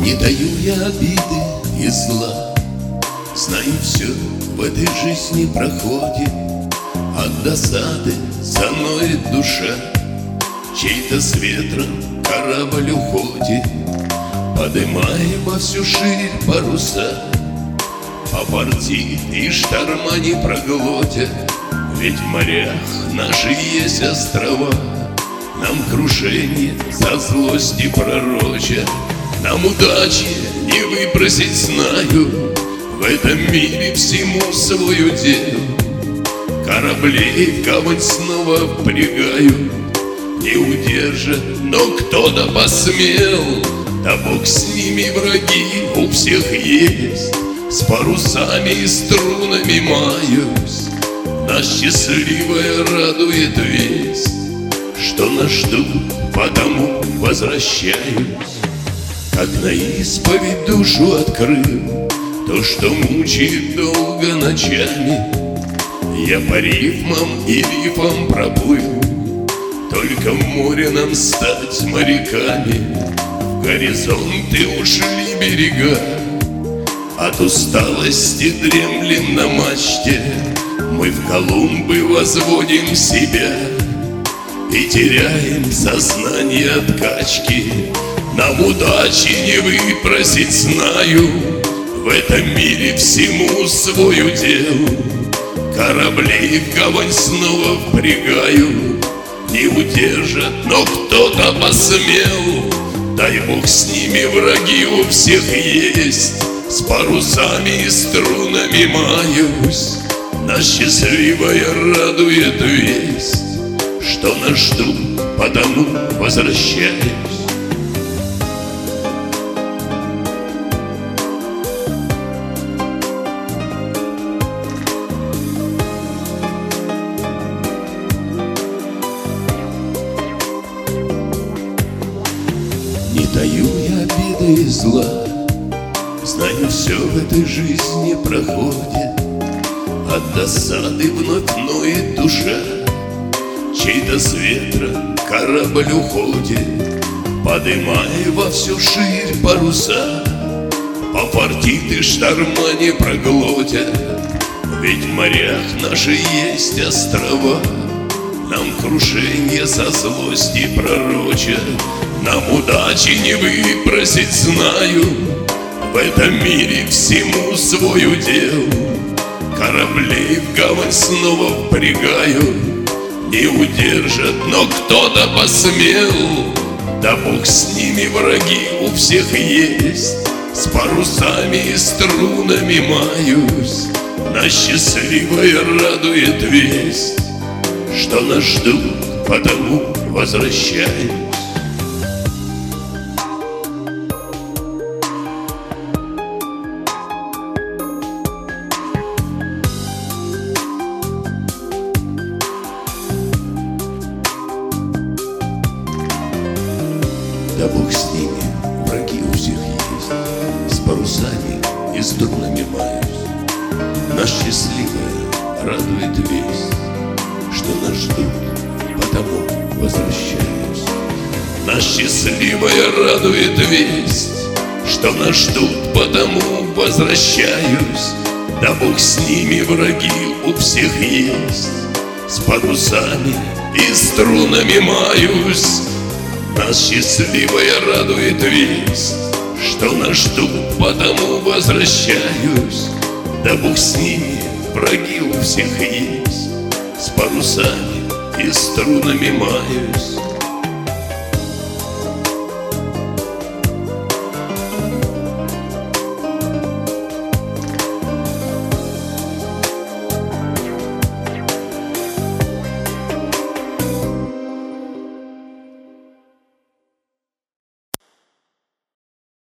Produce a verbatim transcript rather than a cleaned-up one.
Не даю я обиды и зла, знаю, все в этой жизни проходит. От досады заноет душа, чей-то с ветром корабль уходит, подымая во всю ширь паруса. Попортит и шторма не проглотят, ведь в морях наши есть острова. Нам крушение за злости пророчат, нам удачи не выбросить, знаю. В этом мире всему свой удел. Кораблей в гавань снова впрягаю, не удержат, но кто-то посмел. Да бог с ними, враги у всех есть. С парусами и струнами маюсь, нас счастливая радует весть, что нас ждут, потому возвращаюсь. Как на исповедь душу открыл, то, что мучает долго ночами, я по рифмам и рифам проплыл. Только в море нам стать моряками, в горизонты ушли берега. От усталости дремлем на мачте, мы в Колумбы возводим себя и теряем сознание от качки. Нам удачи не выпросить, знаю. В этом мире всему свой удел. Корабли в гавань снова впрягаю, не удержат, но кто-то посмел. Дай бог с ними, враги у всех есть. С парусами и струнами маюсь, нас счастливая радует весть, что нас ждут, потому возвращаюсь. Не таю я обиды и зла, знаю, все в этой жизни проходит. От досады вновь ноет душа, чей-то с ветра корабль уходит, подымая во всю ширь паруса. Попортит и шторма не проглотят, ведь в морях наши есть острова. Нам крушение со злости пророчат, нам удачи не выпросить, знаю. В этом мире всему свой удел. Корабли в гавань снова впрягаю, не удержат, но кто-то посмел. Да бог с ними, враги у всех есть. С парусами и струнами маюсь, нас счастливая радует весть, что нас ждут, потому возвращаюсь. Да бог с ними, враги у всех есть. С парусами и струнами маюсь, нас счастливая радует весть, что нас ждут, потому возвращаюсь. Нас счастливая радует весть, что нас ждут, потому возвращаюсь. Да бог с ними, враги у всех есть. С парусами и струнами маюсь, нас счастливая радует весть, что нас ждут, потому возвращаюсь. Да бог с ними, враги у всех есть. С парусами и струнами маюсь,